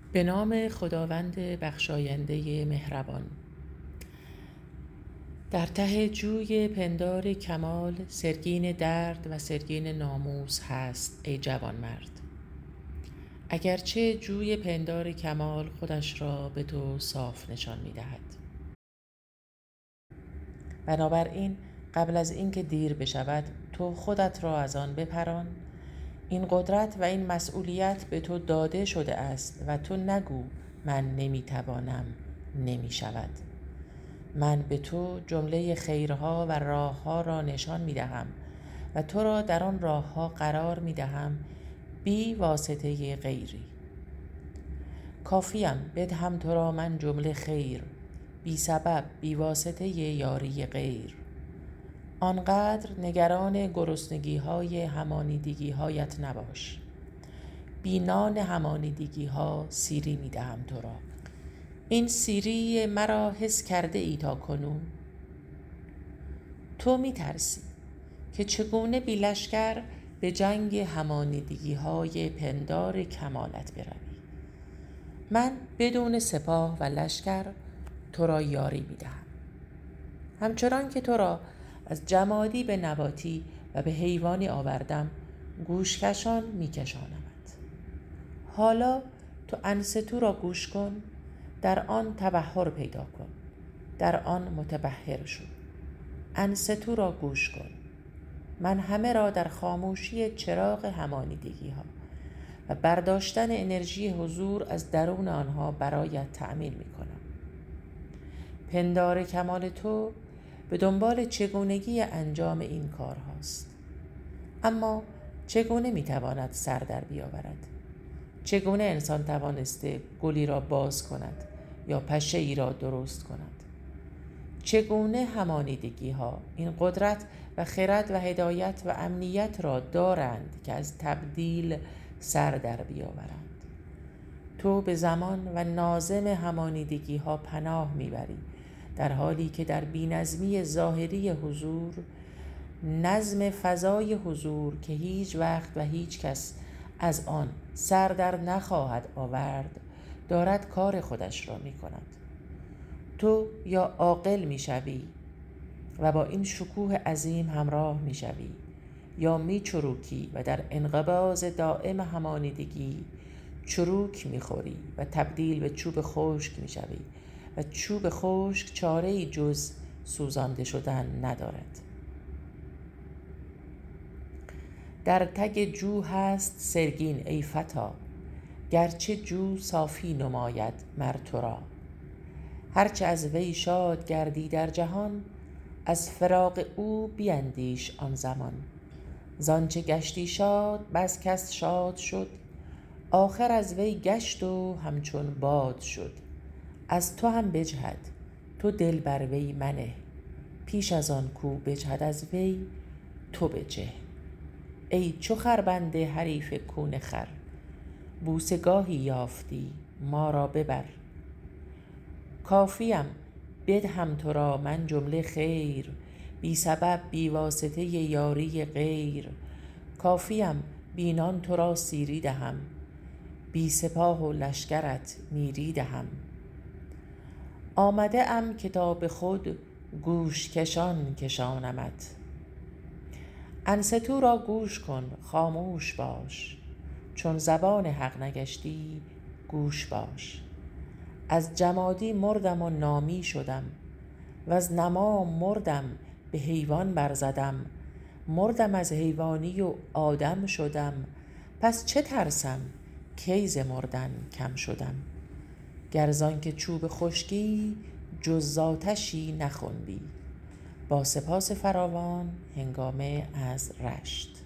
به نام خداوند بخشاینده مهربان. در ته جوی پندار کمال سرگین درد و سرگین ناموس هست ای جوانمرد. اگرچه جوی پندار کمال خودش را به تو صاف نشان می دهد. بنابراین قبل از اینکه دیر بشود تو خودت را از آن بپران. این قدرت و این مسئولیت به تو داده شده است و تو نگو من نمیتوانم، نمیشود. من به تو جمله خیرها و راهها را نشان میدهم و تو را در آن راهها قرار میدهم بی واسطه غیری. کافیم بدهم تو را من جمله خیر، بی سبب بی واسطه یاری غیر. آنقدر نگران گرسنگی های همانیدگی هایت نباش. بی نان همانیدگی ها سیری می دهم تو را. این سیری مرا حس کرده ای تا کنون؟ تو می ترسی که چگونه بی لشکر به جنگ همانیدگی های پندار کمالت بروی. من بدون سپاه و لشکر تو را یاری می دهم. همچنان که تو را از جمادی به نباتی و به حیوانی آوردم گوشکشان می کشانمت. حالا تو انصتو را گوش کن، در آن تبحر پیدا کن، در آن متبحر شو. انصتو را گوش کن. من همه را در خاموشی چراغ همانیدگی ها و برداشتن انرژی حضور از درون آنها برایت تأمین می کنم. پندار کمال تو به دنبال چگونگی انجام این کار هاست. اما چگونه میتواند سر در بیاورد؟ چگونه انسان توانسته گلی را باز کند یا پشه ای را درست کند؟ چگونه همانیدگی ها این قدرت و خرد و هدایت و امنیت را دارند که از تبدیل سر در بیاورند؟ تو به زمان و ناظم همانیدگی ها پناه میبری، در حالی که در بی‌نظمی ظاهری حضور، نظم فضای حضور که هیچ وقت و هیچ کس از آن سر در نخواهد آورد دارد کار خودش را می کند. تو یا عاقل می شوی و با این شکوه عظیم همراه می شوی، یا می چروکی و در انقباض دائم همانیدگی چروک می خوری و تبدیل به چوب خشک می شوی و چوب خشک چاره‌ای جز سوزانده شدن ندارد. در تگ جو هست سرگین ای فتا، گرچه جو صافی نماید مر تو را. هرچه از وی شاد گردی در جهان، از فراق او بیندیش آن زمان. زانچه گشتی شاد بس کس شاد شد، آخر از وی گشت و همچون باد شد. از تو هم بجهد تو دل بر وی منه، پیش از آن کو بجهد از وی تو بجه. ای چو خربنده حریف کون خر، بوسه گاهی یافتی ما را ببر. کافیم بدهم تو را من جمله خیر، بی سبب بی واسطه یاری غیر. کافیم بی نان تو را سیری دهم، بی سپاه و لشکرت میری دهم. آمده ام که تا به خود گوش کشان کشانمت. انصتو را گوش کن خاموش باش، چون زبان حق نگشتی گوش باش. از جمادی مردم و نامی شدم، و از نما مردم به حیوان برزدم. مردم از حیوانی و آدم شدم، پس چه ترسم کی ز مردن کم شدم. گر زانکه چوب خشکی جز ز آتشی نخنبی. با سپاس فراوان هنگامه از رشت.